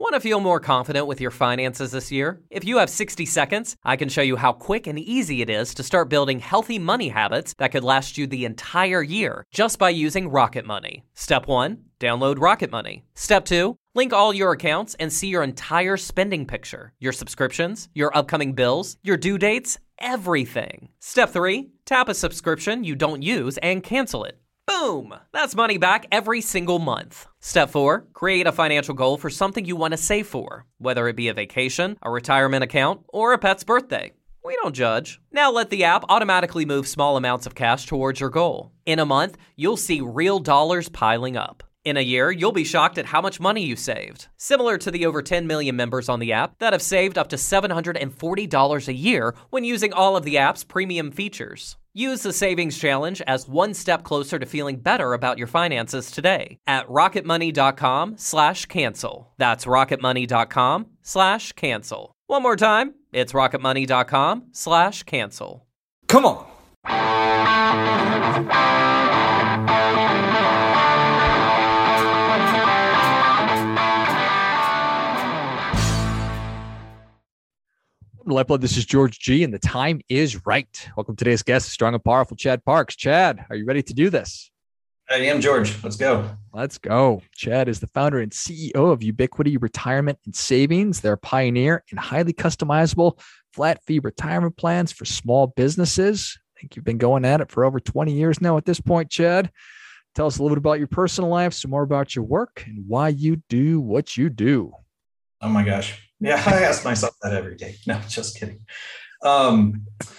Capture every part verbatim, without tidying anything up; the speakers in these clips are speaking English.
Want to feel more confident with your finances this year? If you have sixty seconds, I can show you how quick and easy it is to start building healthy money habits that could last you the entire year just by using Rocket Money. Step one, download Rocket Money. Step two, link all your accounts and see your entire spending picture, your subscriptions, your upcoming bills, your due dates, everything. Step three, tap a subscription you don't use and cancel it. Boom! That's money back every single month. Step four, create a financial goal for something you want to save for, whether it be a vacation, a retirement account, or a pet's birthday. We don't judge. Now let the app automatically move small amounts of cash towards your goal. In a month, you'll see real dollars piling up. In a year, you'll be shocked at how much money you saved. Similar to the over ten million members on the app that have saved up to seven hundred forty dollars a year when using all of the app's premium features. Use the Savings Challenge as one step closer to feeling better about your finances today at rocketmoney.com slash cancel. That's rocketmoney.com slash cancel. One more time, it's rocketmoney.com slash cancel. Come on. Lifeblood, this is George G, and the time is right. Welcome to today's guest, strong and powerful Chad Parks. Chad, are you ready to do this? I am, George. Let's go. Let's go. Chad is the founder and C E O of Ubiquity Retirement and Savings. They're a pioneer in highly customizable flat fee retirement plans for small businesses. I think you've been going at it for over twenty years now at this point, Chad. Tell us a little bit about your personal life, some more about your work, and why you do what you do. Oh my gosh. Yeah, I ask myself that every day. No, just kidding. Um,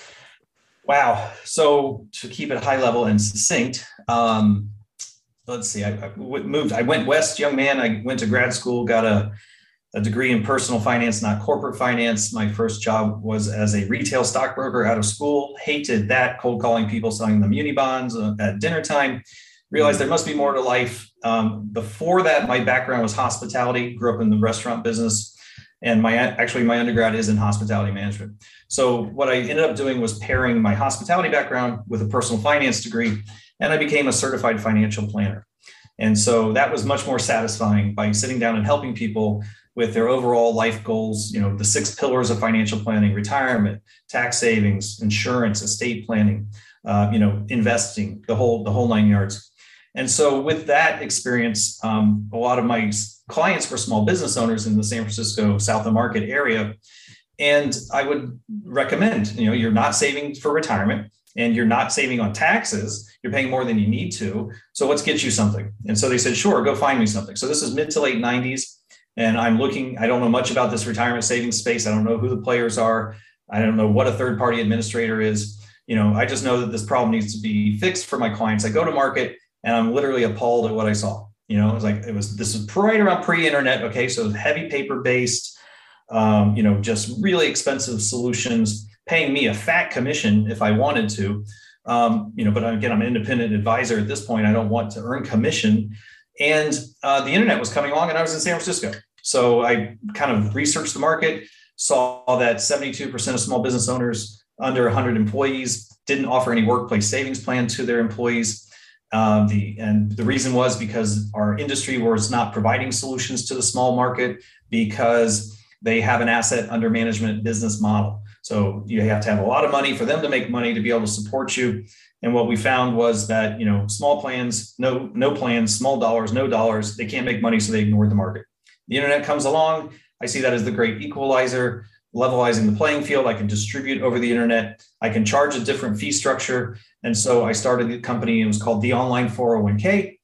wow. So to keep it high level and succinct, um, let's see, I, I moved, I went west, young man. I went to grad school, got a, a degree in personal finance, not corporate finance. My first job was as a retail stockbroker out of school. Hated that, cold calling people, selling them muni bonds uh, at dinner time. Realized there must be more to life. Um, before that, my background was hospitality, grew up in the restaurant business. And my actually my undergrad is in hospitality management. So what I ended up doing was pairing my hospitality background with a personal finance degree, and I became a certified financial planner. And so that was much more satisfying by sitting down and helping people with their overall life goals, you know, the six pillars of financial planning: retirement, tax savings, insurance, estate planning, uh, you know, investing, the whole the whole nine yards. And so with that experience, um, a lot of my clients were small business owners in the San Francisco South of Market area. And I would recommend, you know, you're not saving for retirement and you're not saving on taxes. You're paying more than you need to. So let's get you something. And so they said, sure, go find me something. So this is mid to late nineties. And I'm looking, I don't know much about this retirement savings space. I don't know who the players are. I don't know what a third party administrator is. You know, I just know that this problem needs to be fixed for my clients. I go to market and I'm literally appalled at what I saw. You know, it was like, it was, this was right around pre-internet. Okay. So it was heavy paper-based, um, you know, just really expensive solutions, paying me a fat commission if I wanted to, um, you know, but again, I'm an independent advisor at this point. I don't want to earn commission. And uh, the internet was coming along and I was in San Francisco. So I kind of researched the market, saw that seventy-two percent of small business owners under one hundred employees didn't offer any workplace savings plan to their employees. Um, the and the reason was because our industry was not providing solutions to the small market because they have an asset under management business model. So you have to have a lot of money for them to make money to be able to support you. And what we found was that, you know, small plans, no, no plans, small dollars, no dollars, they can't make money. So they ignored the market. The internet comes along. I see that as the great equalizer, levelizing the playing field. I can distribute over the internet. I can charge a different fee structure. And so I started the company. It was called the Online four oh one k.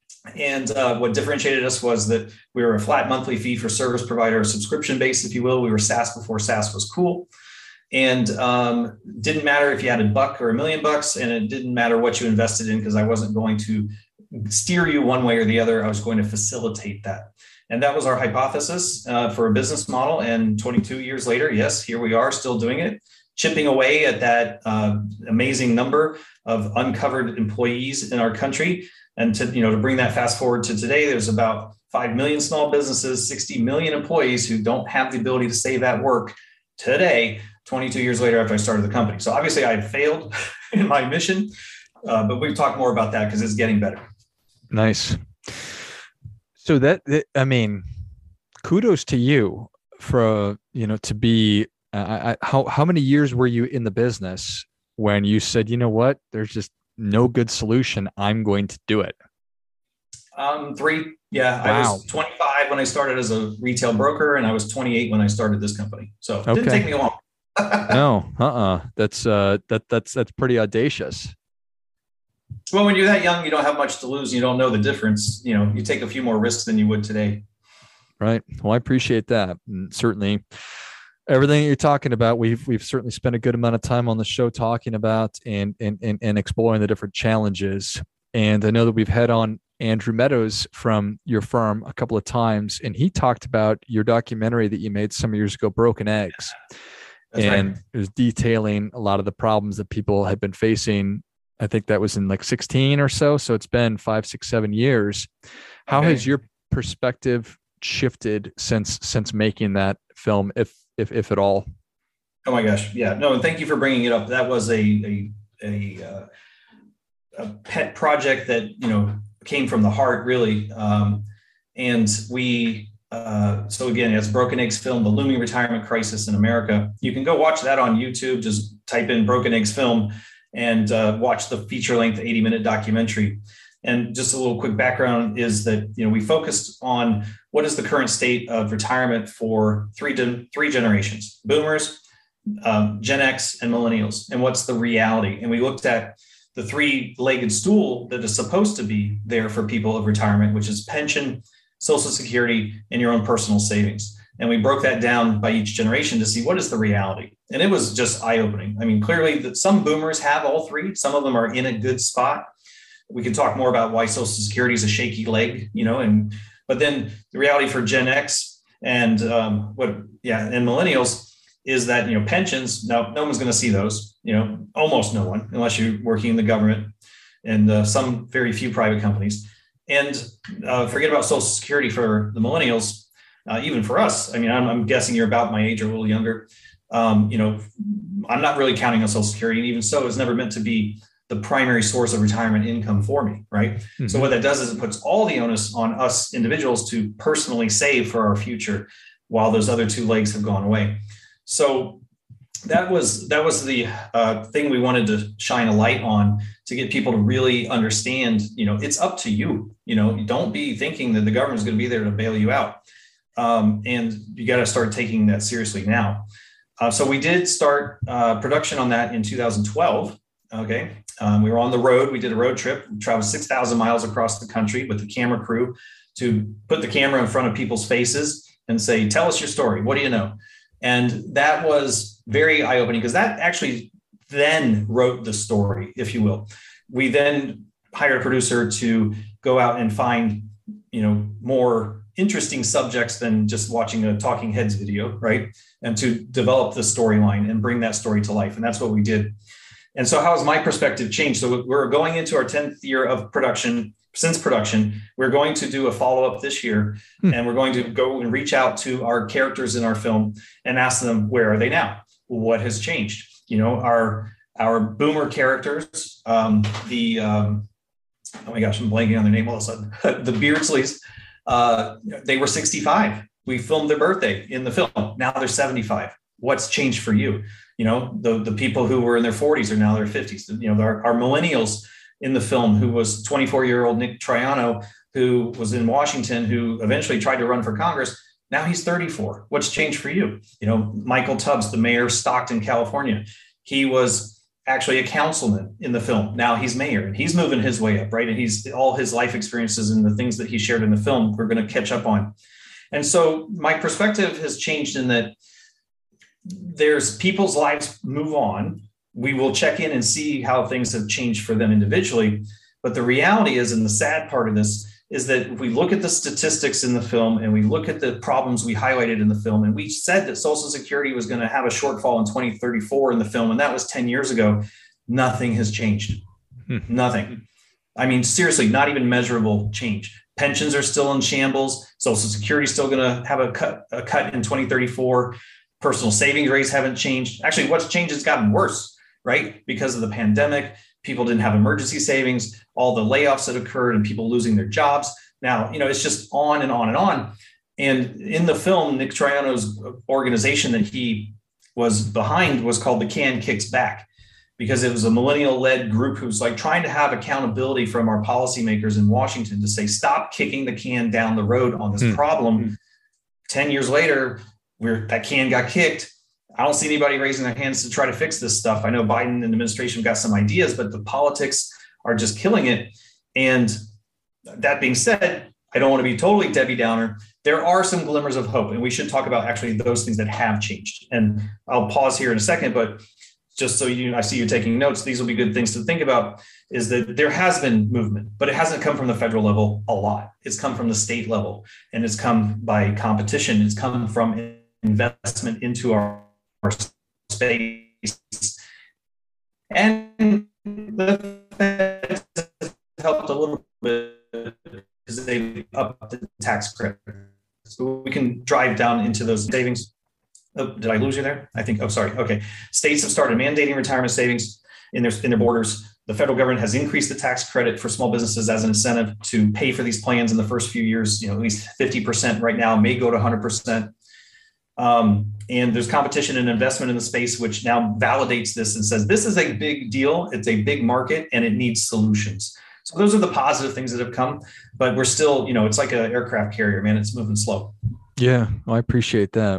And uh, what differentiated us was that we were a flat monthly fee for service provider, subscription based, if you will. We were SaaS before SaaS was cool. And um, didn't matter if you had a buck or a million bucks, and it didn't matter what you invested in, because I wasn't going to steer you one way or the other. I was going to facilitate that. And that was our hypothesis uh, for a business model. And twenty-two years later, yes, here we are still doing it, chipping away at that uh, amazing number of uncovered employees in our country. And to, you know, to bring that fast forward to today, there's about five million small businesses, sixty million employees who don't have the ability to save at work today, twenty-two years later after I started the company. So obviously I failed in my mission, uh, but we've talked more about that because it's getting better. Nice. So that, that, I mean, kudos to you for, you know, to be, uh, I, how, how many years were you in the business when you said, you know what, there's just no good solution, I'm going to do it? Um, three. Yeah. Wow. I was twenty-five when I started as a retail broker, and I was twenty-eight when I started this company. So it Okay. didn't take me long. No, uh-uh. That's, uh, that, that's, that's pretty audacious. Well, when you're that young, you don't have much to lose. You don't know the difference. You know, you take a few more risks than you would today. Right. Well, I appreciate that. And certainly everything you're talking about, we've, we've certainly spent a good amount of time on the show talking about and, and, and, and exploring the different challenges. And I know that we've had on Andrew Meadows from your firm a couple of times, and he talked about your documentary that you made some years ago, Broken Eggs. That's and right. It was detailing a lot of the problems that people had been facing. I think that was in like sixteen or so. So it's been five, six, seven years. How okay. has your perspective shifted since, since making that film, if, if, if at all? Oh my gosh. Yeah, no. And thank you for bringing it up. That was a, a, a, uh, a pet project that, you know, came from the heart, really. Um, and we, uh, so again, it's Broken Eggs Film, The Looming Retirement Crisis in America. You can go watch that on YouTube. Just type in Broken Eggs Film and uh, watch the feature length eighty minute documentary. And just a little quick background is that, you know, we focused on what is the current state of retirement for three, de- three generations, boomers, um, Gen X, and millennials, and what's the reality. And we looked at the three-legged stool that is supposed to be there for people of retirement, which is pension, Social Security, and your own personal savings. And we broke that down by each generation to see what is the reality. And it was just eye-opening. I mean, clearly that some boomers have all three. Some of them are in a good spot. We can talk more about why Social Security is a shaky leg, you know, and but then the reality for Gen X and um, what, yeah, and millennials is that, you know, pensions, no, no one's going to see those, you know, almost no one, unless you're working in the government and uh, some very few private companies. And uh, forget about Social Security for the millennials, uh, even for us. I mean, I'm, I'm guessing you're about my age or a little younger. Um, you know, I'm not really counting on Social Security. And even so, it's never meant to be the primary source of retirement income for me, right? Mm-hmm. So what that does is it puts all the onus on us individuals to personally save for our future while those other two legs have gone away. So that was that was the uh, thing we wanted to shine a light on, to get people to really understand, you know, it's up to you. You know, don't be thinking that the government is going to be there to bail you out. Um, and you got to start taking that seriously now. Uh, so we did start uh, production on that in two thousand twelve. Okay. Um, we were on the road. We did a road trip. We traveled six thousand miles across the country with the camera crew to put the camera in front of people's faces and say, tell us your story. What do you know? And that was very eye-opening, because that actually then wrote the story, if you will. We then hired a producer to go out and find, you know, more interesting subjects than just watching a Talking Heads video, right? And to develop the storyline and bring that story to life. And that's what we did. And so how has my perspective changed? So we're going into our tenth year of production. Since production, we're going to do a follow-up this year, hmm. and we're going to go and reach out to our characters in our film and ask them, where are they now? What has changed? You know, our our boomer characters, um, the, um, oh my gosh, I'm blanking on their name all of a sudden, the Beardsleys, uh, they were sixty-five. We filmed their birthday in the film. Now they're seventy-five. What's changed for you? You know, the, the people who were in their forties are now in their fifties. You know, our, our millennials in the film, who was twenty-four-year-old Nick Triano, who was in Washington, who eventually tried to run for Congress. Now he's thirty-four. What's changed for you? You know, Michael Tubbs, the mayor of Stockton, California. He was actually a councilman in the film. Now he's mayor, and he's moving his way up, right? And he's all his life experiences and the things that he shared in the film, we're going to catch up on. And so my perspective has changed in that there's people's lives move on. We will check in and see how things have changed for them individually. But the reality is, and the sad part of this, is that if we look at the statistics in the film and we look at the problems we highlighted in the film, and we said that Social Security was going to have a shortfall in twenty thirty-four in the film, and that was ten years ago, nothing has changed. Hmm. Nothing. I mean, seriously, not even measurable change. Pensions are still in shambles. Social Security is still going to have a cut, a cut in twenty thirty-four. Personal savings rates haven't changed. Actually, what's changed has gotten worse, right? Because of the pandemic, people didn't have emergency savings, all the layoffs that occurred and people losing their jobs. Now, you know, it's just on and on and on. And in the film, Nick Troiano's organization that he was behind was called The Can Kicks Back, because it was a millennial-led group who's like trying to have accountability from our policymakers in Washington to say, stop kicking the can down the road on this mm. problem. Mm. ten years later, we're, that can got kicked. I don't see anybody raising their hands to try to fix this stuff. I know Biden and the administration got some ideas, but the politics are just killing it. And that being said, I don't want to be totally Debbie Downer. There are some glimmers of hope, and we should talk about actually those things that have changed. And I'll pause here in a second, but just so you, I see you taking notes, these will be good things to think about, is that there has been movement, but it hasn't come from the federal level a lot. It's come from the state level, and it's come by competition. It's come from investment into our, our space. And the Fed helped a little bit because they upped the tax credit. So we can drive down into those savings. Oh, did I lose you there? I think, oh, sorry. Okay. States have started mandating retirement savings in their, in their borders. The federal government has increased the tax credit for small businesses as an incentive to pay for these plans in the first few years, you know, at least fifty percent right now, may go to one hundred percent. Um, and there's competition and investment in the space, which now validates this and says, this is a big deal. It's a big market and it needs solutions. So those are the positive things that have come, but we're still, you know, it's like an aircraft carrier, man. It's moving slow. Yeah, I appreciate that.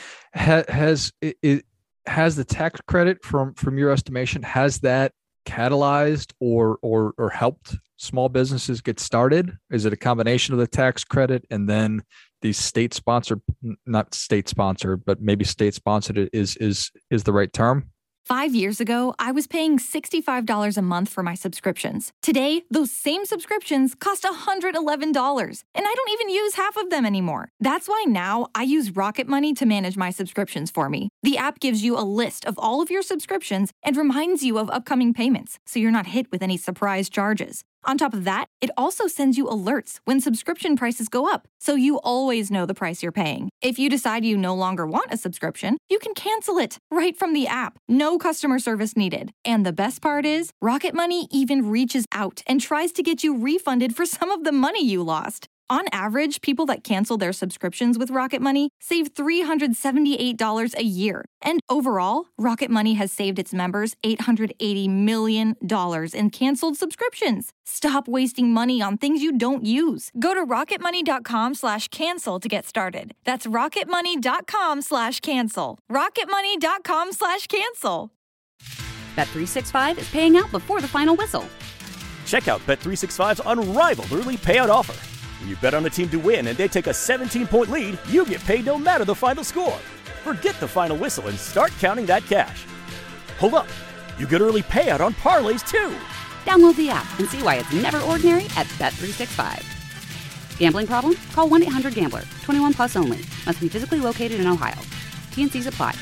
Has it, it has the tax credit from from your estimation, has that catalyzed or or or helped small businesses get started? Is it a combination of the tax credit and then these state sponsored, not state sponsored, but maybe state sponsored is is is the right term? Five years ago, I was paying sixty-five dollars a month for my subscriptions. Today, those same subscriptions cost one hundred eleven dollars, and I don't even use half of them anymore. That's why now I use Rocket Money to manage my subscriptions for me. The app gives you a list of all of your subscriptions and reminds you of upcoming payments, so you're not hit with any surprise charges. On top of that, it also sends you alerts when subscription prices go up, so you always know the price you're paying. If you decide you no longer want a subscription, you can cancel it right from the app. No customer service needed. And the best part is, Rocket Money even reaches out and tries to get you refunded for some of the money you lost. On average, people that cancel their subscriptions with Rocket Money save three hundred seventy-eight dollars a year. And overall, Rocket Money has saved its members eight hundred eighty million dollars in canceled subscriptions. Stop wasting money on things you don't use. Go to rocketmoney.com slash cancel to get started. That's rocketmoney.com slash cancel. rocketmoney.com slash cancel. Bet three sixty-five is paying out before the final whistle. Check out Bet three sixty-five's unrivaled early payout offer. When you bet on a team to win and they take a seventeen-point lead, you get paid no matter the final score. Forget the final whistle and start counting that cash. Hold up, you get early payout on parlays too. Download the app and see why it's never ordinary at Bet three sixty-five. Gambling problem? Call one eight hundred gambler. twenty-one plus only. Must be physically located in Ohio. T and C's apply.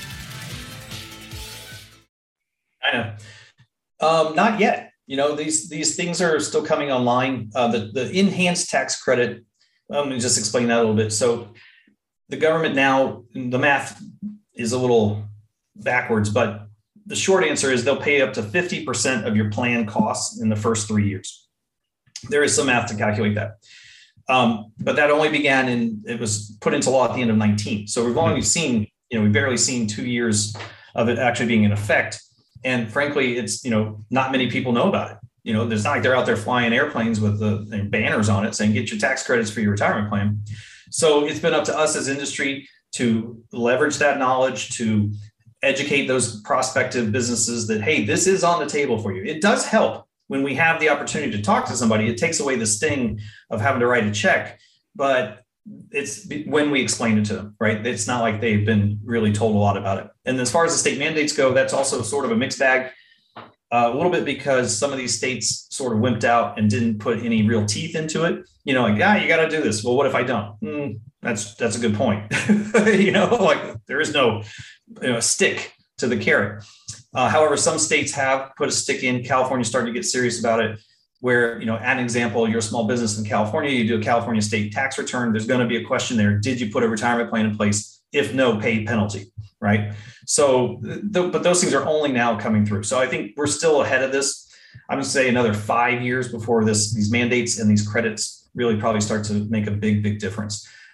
I know. Um, not yet. You know, these these things are still coming online. Uh, the, the enhanced tax credit, let me just explain that a little bit. So the government now, the math is a little backwards, but the short answer is they'll pay up to fifty percent of your plan costs in the first three years. There is some math to calculate that. Um, but that only began in, it was put into law at the end of nineteen. So we've only seen, you know, we've barely seen two years of it actually being in effect. And frankly, it's, you know, not many people know about it. You know, there's not like they're out there flying airplanes with the, the banners on it saying, get your tax credits for your retirement plan. So it's been up to us as industry to leverage that knowledge, to educate those prospective businesses that, hey, this is on the table for you. It does help when we have the opportunity to talk to somebody. It takes away the sting of having to write a check, but it's when we explain it to them, right? It's not like they've been really told a lot about it. And as far as the state mandates go, that's also sort of a mixed bag, uh, a little bit because some of these states sort of wimped out and didn't put any real teeth into it. You know, like, ah, you got to do this. Well, what if I don't? Mm, that's, that's a good point. You know, like there is no, you know, stick to the carrot. Uh, however, some states have put a stick in. California starting to get serious about it. Where, you know, an example, you're a small business in California, you do a California state tax return, there's going to be a question there. Did you put a retirement plan in place? If no, pay penalty, right? So, th- but those things are only now coming through. So I think we're still ahead of this. I would say another five years before this, these mandates and these credits really probably start to make a big, big difference.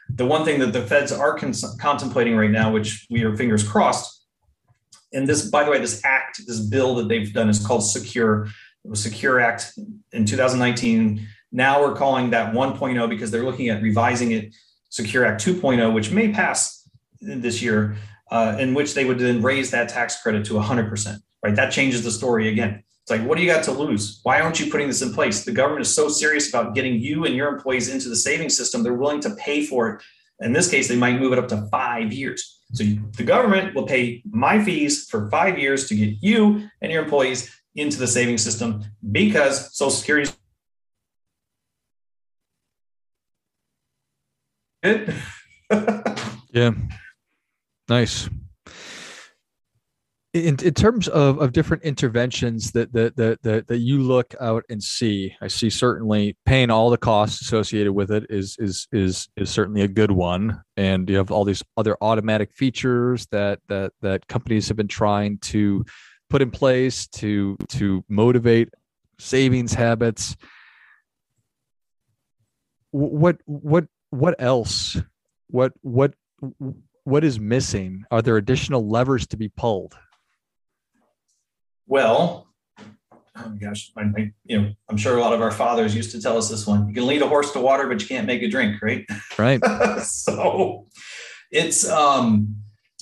the one thing that the feds are cons- contemplating right now, which we are fingers crossed, and this, by the way, this act, this bill that they've done is called Secure. It was Secure Act in two thousand nineteen. Now we're calling that one point oh because they're looking at revising it, Secure Act two point oh, which may pass this year, uh, in which they would then raise that tax credit to one hundred percent, right? That changes the story again. It's like, what do you got to lose? Why aren't you putting this in place? The government is so serious about getting you and your employees into the savings system, they're willing to pay for it. In this case, they might move it up to five years. So you, the government will pay my fees for five years to get you and your employees into the savings system because Social Security is good. Yeah. Nice. In, in terms of, of different interventions that, that, that, that, that you look out and see, I see certainly paying all the costs associated with it is, is, is, is certainly a good one. And you have all these other automatic features that, that, that companies have been trying to put in place to, to motivate savings habits. What, what, what else? What, what, what is missing? Are there additional levers to be pulled? Well, oh my gosh, I, I, you know, I'm sure a lot of our fathers used to tell us this one. You can lead a horse to water, but you can't make a drink, right? Right. So it's um,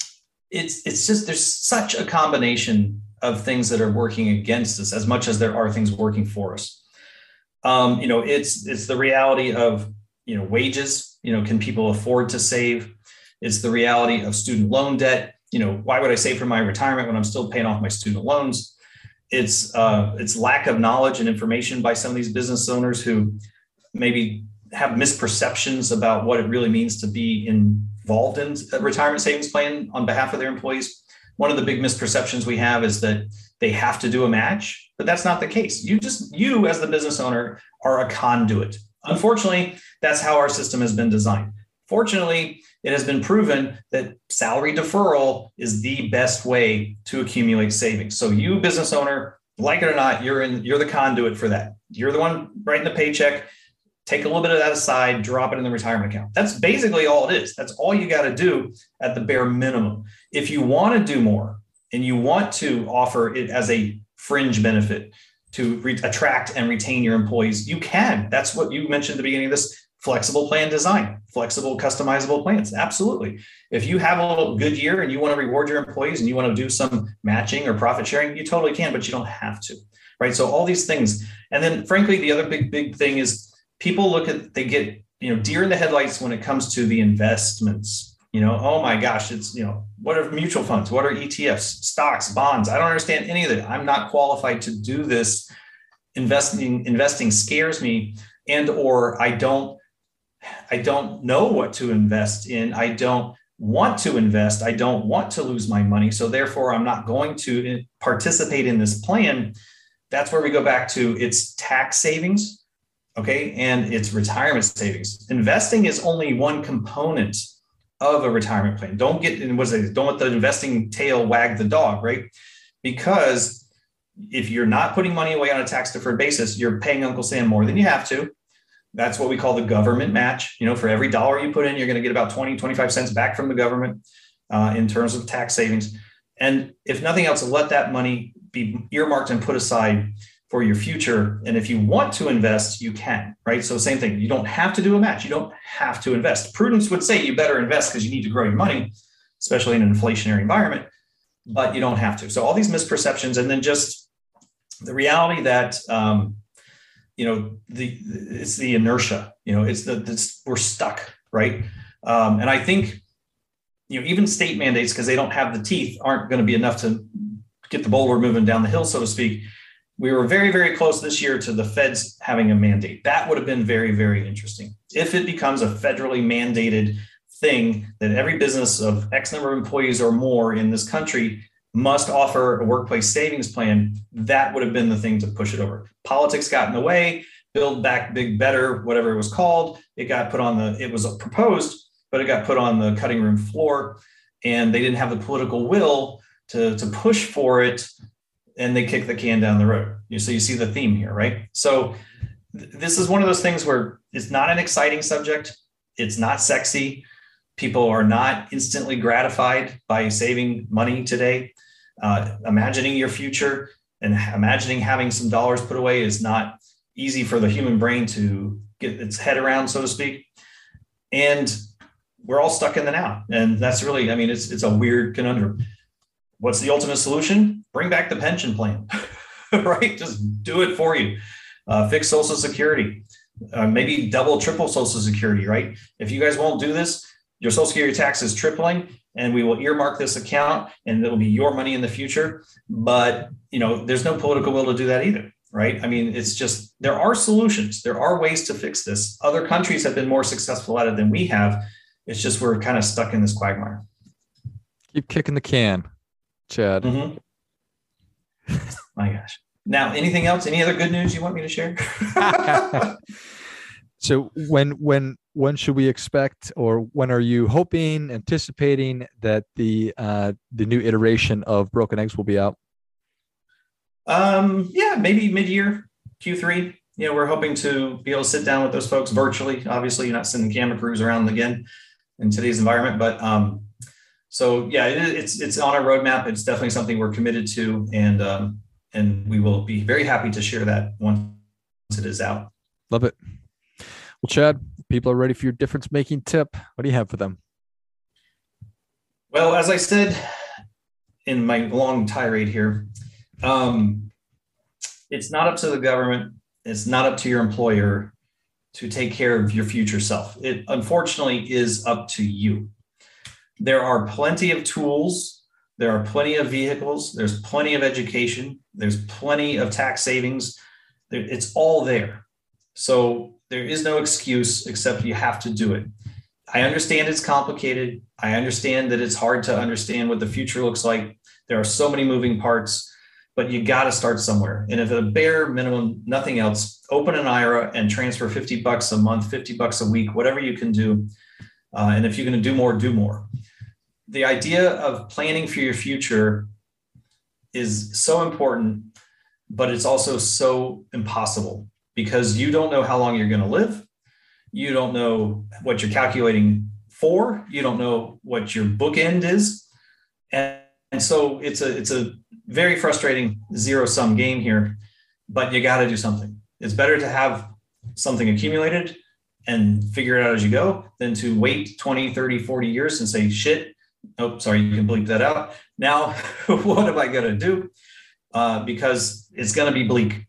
it's it's just there's such a combination of things that are working against us as much as there are things working for us. Um, you know, it's it's the reality of you know wages. You know, can people afford to save? It's the reality of student loan debt. You know, why would I save for my retirement when I'm still paying off my student loans? It's uh, it's lack of knowledge and information by some of these business owners who maybe have misperceptions about what it really means to be involved in a retirement savings plan on behalf of their employees. One of the big misperceptions we have is that they have to do a match, but that's not the case. You just, you as the business owner are a conduit. Unfortunately, that's how our system has been designed. Fortunately, it has been proven that salary deferral is the best way to accumulate savings. So you, business owner, like it or not, you're in, you're the conduit for that. You're the one writing the paycheck. Take a little bit of that aside, drop it in the retirement account. That's basically all it is. That's all you got to do at the bare minimum. If you want to do more and you want to offer it as a fringe benefit to re- attract and retain your employees, you can. That's what you mentioned at the beginning of this. Flexible plan design, flexible, customizable plans. Absolutely. If you have a little good year and you want to reward your employees and you want to do some matching or profit sharing, you totally can, but you don't have to, right? So all these things. And then frankly, the other big, big thing is people look at, they get, you know, deer in the headlights when it comes to the investments. You know, oh my gosh, it's, you know, what are mutual funds? What are E T Fs, stocks, bonds? I don't understand any of it. I'm not qualified to do this. Investing, investing scares me, and, or I don't, I don't know what to invest in. I don't want to invest. I don't want to lose my money. So therefore, I'm not going to participate in this plan. That's where we go back to it's tax savings, okay, and it's retirement savings. Investing is only one component of a retirement plan. Don't get in what's it? Don't let the investing tail wag the dog, right? Because if you're not putting money away on a tax deferred basis, you're paying Uncle Sam more than you have to. That's what we call the government match. You know, for every dollar you put in, you're going to get about twenty, twenty-five cents back from the government uh, in terms of tax savings. And if nothing else, let that money be earmarked and put aside for your future. And if you want to invest, you can, right? So same thing. You don't have to do a match. You don't have to invest. Prudence would say you better invest because you need to grow your money, especially in an inflationary environment, but you don't have to. So all these misperceptions, and then just the reality that, um, you know, the it's the inertia, you know, it's the, it's, we're stuck, right? Um, and I think, you know, even state mandates, because they don't have the teeth, aren't going to be enough to get the boulder moving down the hill, so to speak. We were very, very close this year to the feds having a mandate. That would have been very, very interesting. If it becomes a federally mandated thing that every business of X number of employees or more in this country must offer a workplace savings plan, that would have been the thing to push it over. Politics got in the way, Build Back Big Better, whatever it was called. It got put on the, it was proposed, but it got put on the cutting room floor, and they didn't have the political will to, to push for it, and they kicked the can down the road. So you see the theme here, right? So th- this is one of those things where it's not an exciting subject. it's not sexy. People are not instantly gratified by saving money today. Uh, imagining your future and imagining having some dollars put away is not easy for the human brain to get its head around, so to speak. And we're all stuck in the now. And that's really, I mean, it's it's a weird conundrum. What's the ultimate solution? Bring back the pension plan, right? Just do it for you. Uh, fix Social Security, uh, maybe double, triple Social Security, right? If you guys won't do this, your Social Security tax is tripling, and we will earmark this account, and it'll be your money in the future. But, you know, there's no political will to do that either, right? I mean, it's just, there are solutions. There are ways to fix this. Other countries have been more successful at it than we have. It's just, we're kind of stuck in this quagmire. Keep kicking the can, Chad. Mm-hmm. My gosh. Now, anything else? Any other good news you want me to share? So when when when should we expect, or when are you hoping, anticipating that the uh, the new iteration of Broken Eggs will be out? Um, yeah, maybe mid-year, Q three. You know, we're hoping to be able to sit down with those folks virtually. Obviously, you're not sending camera crews around again in today's environment, but um, so yeah, it, it's it's on our roadmap. It's definitely something we're committed to, and um, and we will be very happy to share that once it is out. Love it. Well, Chad, people are ready for your difference-making tip. What do you have for them? Well, as I said in my long tirade here, um, it's not up to the government. It's not up to your employer to take care of your future self. It unfortunately is up to you. There are plenty of tools. There are plenty of vehicles. There's plenty of education. There's plenty of tax savings. It's all there. So there is no excuse except you have to do it. I understand it's complicated. I understand that it's hard to understand what the future looks like. There are so many moving parts, but you got to start somewhere. And if at a bare minimum, nothing else, open an I R A and transfer fifty bucks a month, fifty bucks a week, whatever you can do. Uh, and if you're going to do more, do more. The idea of planning for your future is so important, but it's also so impossible, because you don't know how long you're going to live. You don't know what you're calculating for. You don't know what your bookend is. And, and so it's a, it's a very frustrating zero-sum game here, but you got to do something. It's better to have something accumulated and figure it out as you go than to wait twenty, thirty, forty years and say, shit, oh, sorry, you can bleep that out. Now, what am I going to do? Uh, because it's going to be bleak.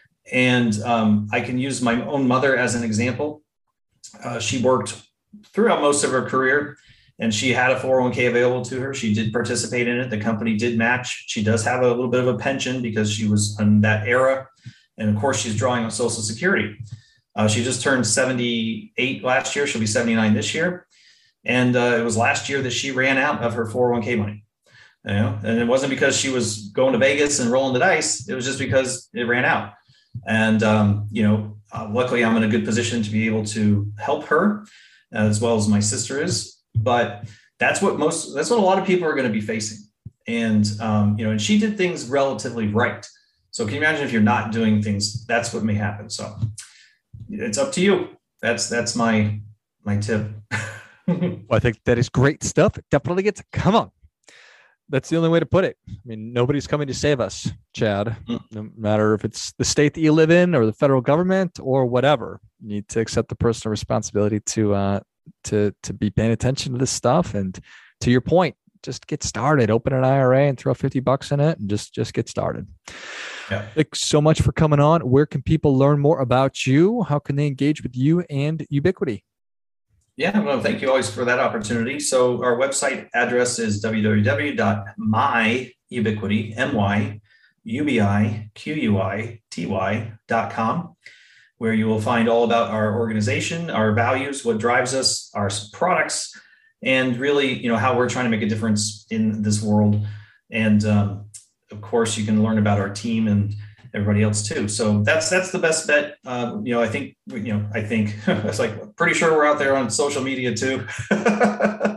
And um, I can use my own mother as an example. Uh, she worked throughout most of her career, and she had a four oh one k available to her. She did participate in it. The company did match. She does have a little bit of a pension because she was in that era. And of course, she's drawing on Social Security. Uh, she just turned seventy-eight last year. She'll be seventy-nine this year. And uh, it was last year that she ran out of her four oh one k money. You know, and it wasn't because she was going to Vegas and rolling the dice. It was just because it ran out. And, um, you know, uh, luckily I'm in a good position to be able to help her as well as my sister is. But that's what most, that's what a lot of people are going to be facing. And, um, you know, and she did things relatively right. So can you imagine if you're not doing things, that's what may happen. So it's up to you. That's, that's my, my tip. Well, I think that is great stuff. It definitely gets, come on. That's the only way to put it. I mean, nobody's coming to save us, Chad, no matter if it's the state that you live in or the federal government or whatever. You need to accept the personal responsibility to, uh, to, to be paying attention to this stuff. And to your point, just get started, open an I R A and throw fifty bucks in it and just, just get started. Yeah. Thanks so much for coming on. Where can people learn more about you? How can they engage with you and Ubiquity? Yeah, well, thank you always for that opportunity. So our website address is w w w dot my ubiquity, M Y U B I Q U I T Y dot com, where you will find all about our organization, our values, what drives us, our products, and really, you know, how we're trying to make a difference in this world. And um, of course, you can learn about our team and everybody else too. So that's that's the best bet. Uh, you know, I think you know, I think it's like pretty sure we're out there on social media too, uh,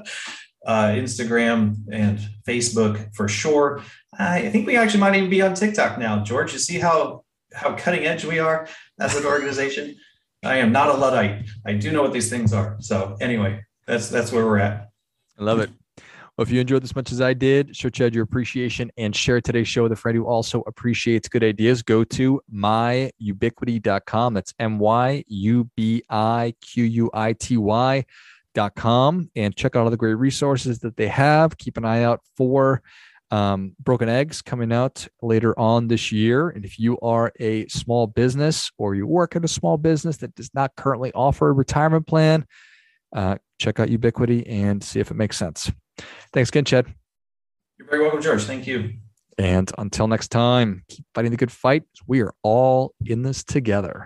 Instagram and Facebook for sure. I think we actually might even be on TikTok now, George. You see how how cutting edge we are as an organization. I am not a Luddite. I do know what these things are. So anyway, that's that's where we're at. I love it. Well, if you enjoyed this as much as I did, show Chad your appreciation and share today's show with a friend who also appreciates good ideas. Go to my ubiquity dot com. That's M Y U B I Q U I T Y dot com, and check out all the great resources that they have. Keep an eye out for um, Broken Eggs coming out later on this year. And if you are a small business or you work at a small business that does not currently offer a retirement plan, uh, check out Ubiquity and see if it makes sense. Thanks again, Chad. You're very welcome, George. Thank you. And until next time, keep fighting the good fight. We are all in this together.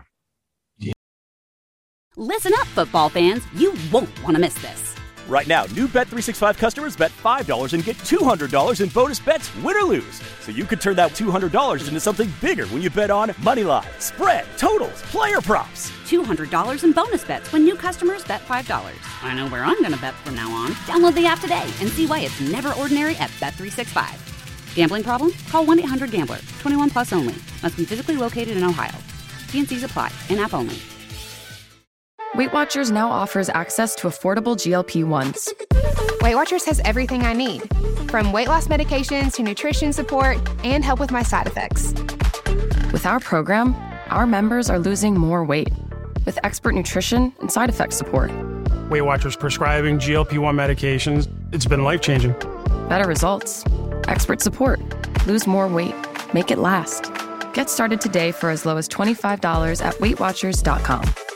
Listen up, football fans. You won't want to miss this. Right now, new Bet three sixty-five customers bet five dollars and get two hundred dollars in bonus bets, win or lose. So you could turn that two hundred dollars into something bigger when you bet on money line, spread, totals, player props. two hundred dollars in bonus bets when new customers bet five dollars. I know where I'm going to bet from now on. Download the app today and see why it's never ordinary at Bet three sixty-five. Gambling problem? Call one eight hundred gambler. twenty-one plus only. Must be physically located in Ohio. T N Cs apply. In-app only. Weight Watchers now offers access to affordable G L P ones. Weight Watchers has everything I need, from weight loss medications to nutrition support and help with my side effects. With our program, our members are losing more weight with expert nutrition and side effect support. Weight Watchers prescribing G L P one medications, it's been life-changing. Better results, expert support, lose more weight, make it last. Get started today for as low as twenty-five dollars at weight watchers dot com.